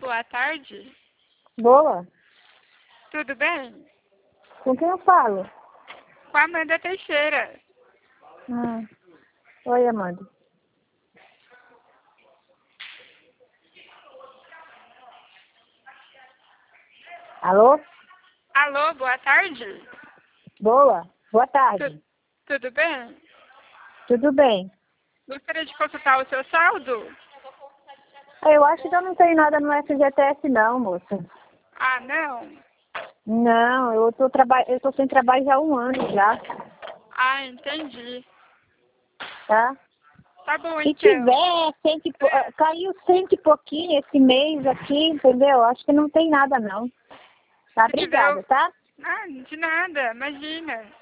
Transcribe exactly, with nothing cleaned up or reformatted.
boa tarde. Boa. Tudo bem? Com quem eu falo? Com a Amanda Teixeira. Ah. Oi, Amanda. Alô? Alô, boa tarde. Boa. Boa tarde. Tu- tudo bem? Tudo bem? Gostaria de consultar o seu saldo? Eu acho que eu não tenho nada no F G T S não, moça. Ah, não? Não, eu tô, traba... eu tô sem trabalho já há um ano já, Ah, entendi. tá? Tá bom, Se então. tiver, cento e po... caiu cento e pouquinho esse mês aqui, entendeu? Acho que não tem nada não. Tá, Se tiver... obrigada, o- tá? Ah, de nada, imagina.